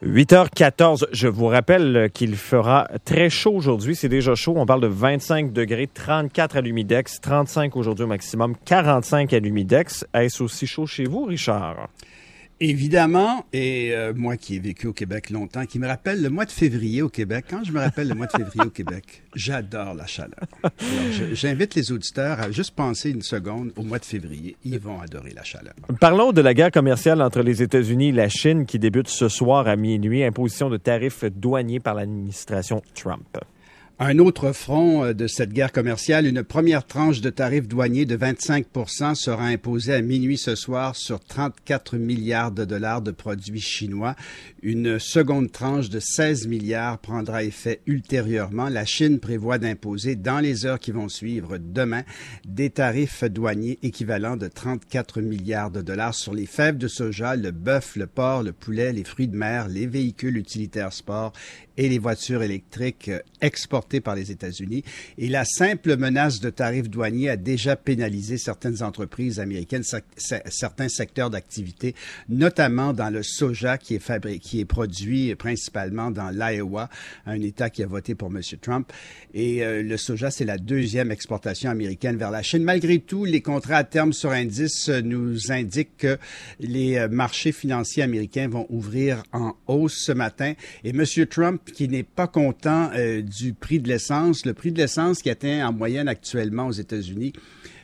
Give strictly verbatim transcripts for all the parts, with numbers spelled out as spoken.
huit heures quatorze, je vous rappelle qu'il fera très chaud aujourd'hui. C'est déjà chaud. On parle de vingt-cinq degrés, trente-quatre à l'humidex, trente-cinq aujourd'hui au maximum, quarante-cinq à l'humidex. Est-ce aussi chaud chez vous, Richard? Évidemment, et euh, moi qui ai vécu au Québec longtemps, qui me rappelle le mois de février au Québec, quand je me rappelle le mois de février au Québec, j'adore la chaleur. Alors, je, j'invite les auditeurs à juste penser une seconde au mois de février. Ils vont adorer la chaleur. Parlons de la guerre commerciale entre les États-Unis et la Chine qui débute ce soir à minuit, imposition de tarifs douaniers par l'administration Trump. Un autre front de cette guerre commerciale, une première tranche de tarifs douaniers de vingt-cinq pour cent sera imposée à minuit ce soir sur trente-quatre milliards de dollars de produits chinois. Une seconde tranche de seize milliards prendra effet ultérieurement. La Chine prévoit d'imposer dans les heures qui vont suivre demain des tarifs douaniers équivalents de trente-quatre milliards de dollars sur les fèves de soja, le bœuf, le porc, le poulet, les fruits de mer, les véhicules utilitaires sport et les voitures électriques exportées par les États-Unis. Et la simple menace de tarifs douaniers a déjà pénalisé certaines entreprises américaines, certains secteurs d'activité, notamment dans le soja qui est fabriqué, qui est produit principalement dans l'Iowa, un État qui a voté pour M. Trump. Et euh, le soja, c'est la deuxième exportation américaine vers la Chine. Malgré tout, les contrats à terme sur indice nous indiquent que les marchés financiers américains vont ouvrir en hausse ce matin. Et M. Trump, qui n'est pas content euh, du prix de l'essence, le prix de l'essence qui atteint en moyenne actuellement aux États-Unis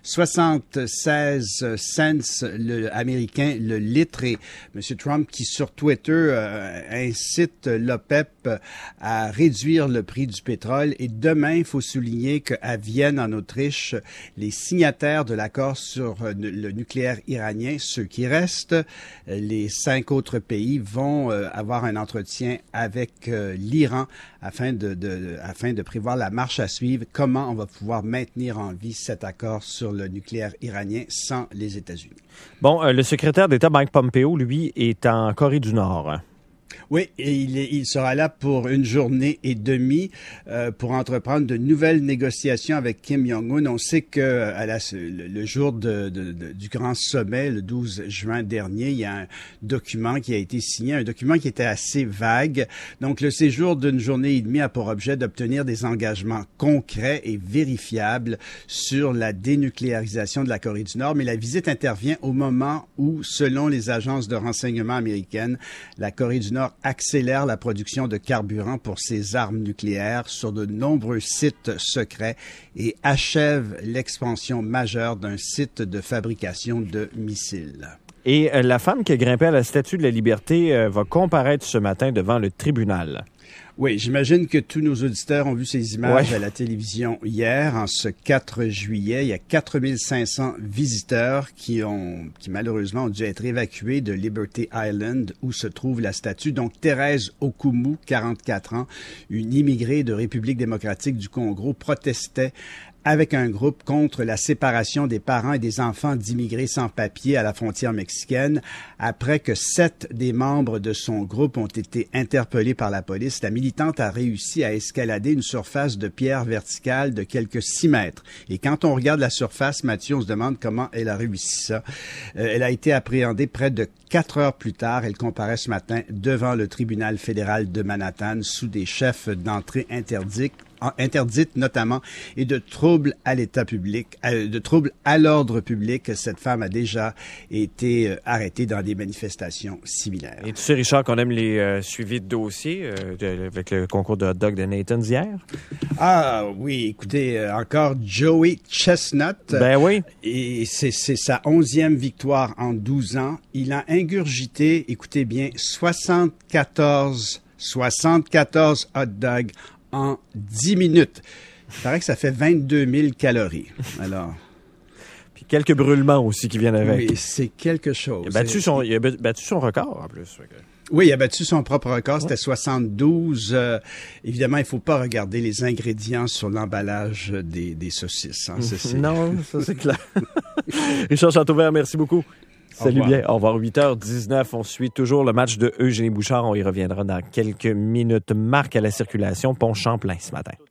soixante-seize cents le américain le litre, et M. Trump qui sur Twitter euh, incite l'OPEP à réduire le prix du pétrole. Et demain, il faut souligner qu'à Vienne, en Autriche, les signataires de l'accord sur le nucléaire iranien, ceux qui restent, les cinq autres pays vont euh, avoir un entretien avec euh, l'Iran afin de, de, afin de prévoir la marche à suivre, comment on va pouvoir maintenir en vie cet accord sur le nucléaire iranien sans les États-Unis. Bon, euh, le secrétaire d'État Mike Pompeo, lui, est en Corée du Nord. Oui, et il, est, il sera là pour une journée et demie euh, pour entreprendre de nouvelles négociations avec Kim Jong-un. On sait que à la, le, le jour de, de, de, du grand sommet, le douze juin dernier, il y a un document qui a été signé, un document qui était assez vague. Donc, le séjour d'une journée et demie a pour objet d'obtenir des engagements concrets et vérifiables sur la dénucléarisation de la Corée du Nord. Mais la visite intervient au moment où, selon les agences de renseignement américaines, la Corée du Nord accélère la production de carburant pour ses armes nucléaires sur de nombreux sites secrets et achève l'expansion majeure d'un site de fabrication de missiles. Et euh, la femme qui a grimpé à la Statue de la Liberté euh, va comparaître ce matin devant le tribunal. Oui, j'imagine que tous nos auditeurs ont vu ces images ouais. à la télévision hier, en ce quatre juillet. Il y a quatre mille cinq cents visiteurs qui ont, qui malheureusement ont dû être évacués de Liberty Island où se trouve la statue. Donc, Thérèse Okumu, quarante-quatre ans, une immigrée de République démocratique du Congo, protestait avec un groupe contre la séparation des parents et des enfants d'immigrés sans papier à la frontière mexicaine. Après que sept des membres de son groupe ont été interpellés par la police, la militante a réussi à escalader une surface de pierre verticale de quelques six mètres. Et quand on regarde la surface, Mathieu, on se demande comment elle a réussi ça. Euh, elle a été appréhendée près de quatre heures plus tard. Elle comparaît ce matin devant le tribunal fédéral de Manhattan sous des chefs d'entrée interdits. interdite notamment, et de troubles à l'état public, de troubles à l'ordre public. Cette femme a déjà été arrêtée dans des manifestations similaires. Et tu sais, Richard, qu'on aime les euh, suivis de dossiers euh, de, avec le concours de hot dog de Nathan's hier? Ah oui, écoutez, euh, encore Joey Chestnut. Ben oui. Et c'est, c'est sa onzième victoire en douze ans. Il a ingurgité, écoutez bien, soixante-quatorze, soixante-quatorze hot dogs en dix minutes. Il paraît que ça fait vingt-deux mille calories. Alors. Puis quelques brûlements aussi qui viennent avec. Oui, c'est quelque chose. Il a battu son, il a battu son record, en plus. Oui, il a battu son propre record. C'était soixante-douze. Euh, évidemment, il ne faut pas regarder les ingrédients sur l'emballage des, des saucisses. Hein. C'est, c'est... Non, ça c'est clair. Richard Chateauvert, merci beaucoup. Salut bien. Au revoir. huit heures dix-neuf. On suit toujours le match de Eugénie Bouchard. On y reviendra dans quelques minutes. Marc à la circulation. Pont Champlain ce matin.